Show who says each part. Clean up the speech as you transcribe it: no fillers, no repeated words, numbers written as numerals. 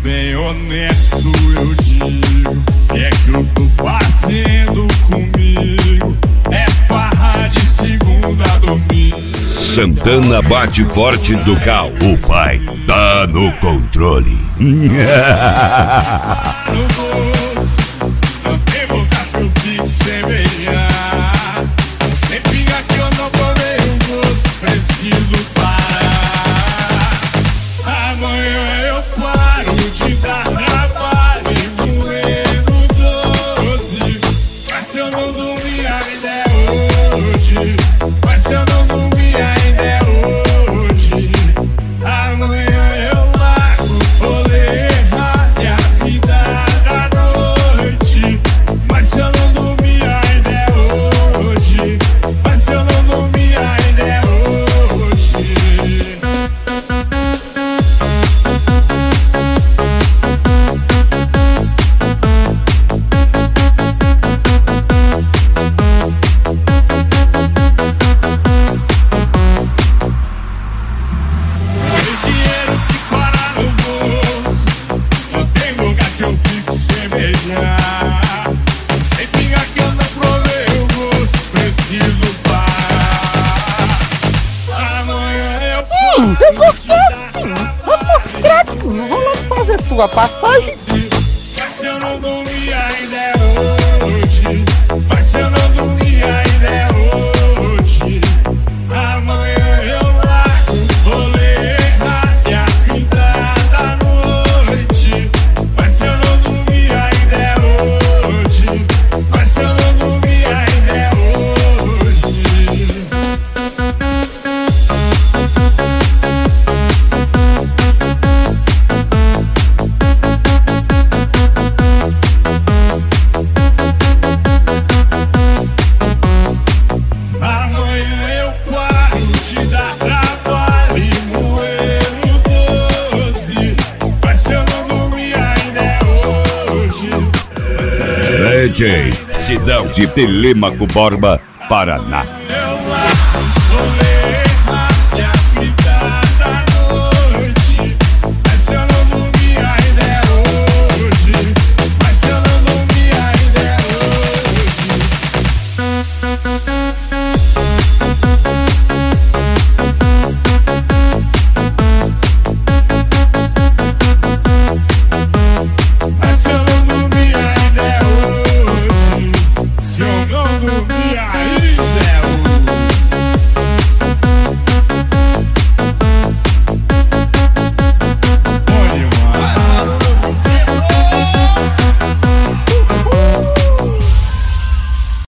Speaker 1: bem honesto eu digo, é que eu tô fazendo comigo é farra de segunda a domingo.
Speaker 2: Santana bate forte do Cal. O pai tá no controle.
Speaker 1: No bolso, não tem vontade que eu fique sem beijar. Nem pinga que eu não provei o gosto, preciso parar. Amanhã eu paro de dar trabalho e moer no 12. Mas se eu não dormir ainda é hoje. Mas se eu não dormir ainda é hoje. Amanhã eu largo, vou levar a vida da noite. Mas se eu não dormir ainda é hoje. Mas se eu não dormir ainda é hoje.
Speaker 3: Sua passagem.
Speaker 1: Mas se eu não dormir ainda é hoje. Mas se eu não dormir ainda é hoje. Amanhã eu largo, vou ler a vida da noite. Mas se eu não dormir ainda é hoje. Mas se eu não dormir ainda é hoje.
Speaker 2: DJ Sidão de Telêmaco Borba, Paraná.
Speaker 1: Eu largo, vou ler